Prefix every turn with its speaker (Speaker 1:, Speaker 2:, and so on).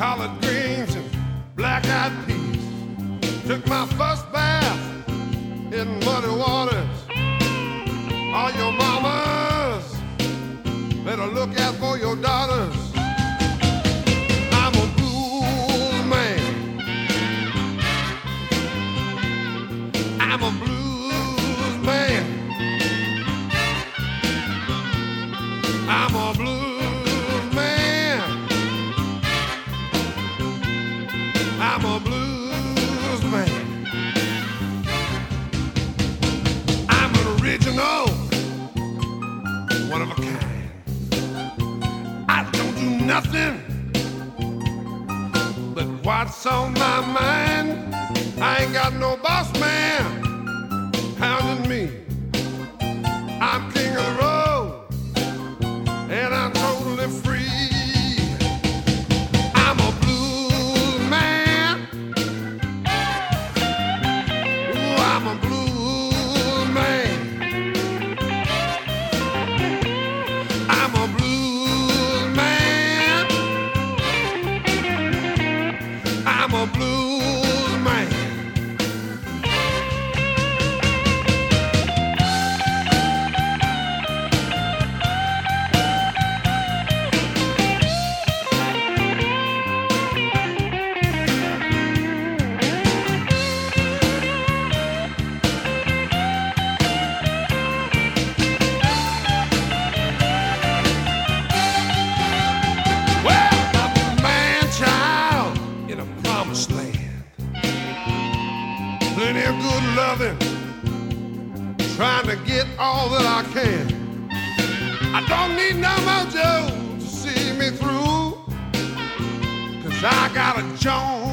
Speaker 1: collard greens and black-eyed peas. Took my first bath in muddy waters. All your mamas better look out for your daughters. I'm a blues man. I'm a blues man. I'm a blues man. I'm a blues man. I'm an original, one of a kind. I don't do nothing but what's on my mind. I ain't got no boss man hounding me. I'm king of the road, and I'm totally free. I'm a blues man. Ooh, I'm a blues man. I'm a blues man. I'm a blues man. Well, I'm a man child in a promised land. Plenty of good loving, trying to get all that I can. I don't need no mojo to see me through, 'cause I got a Jones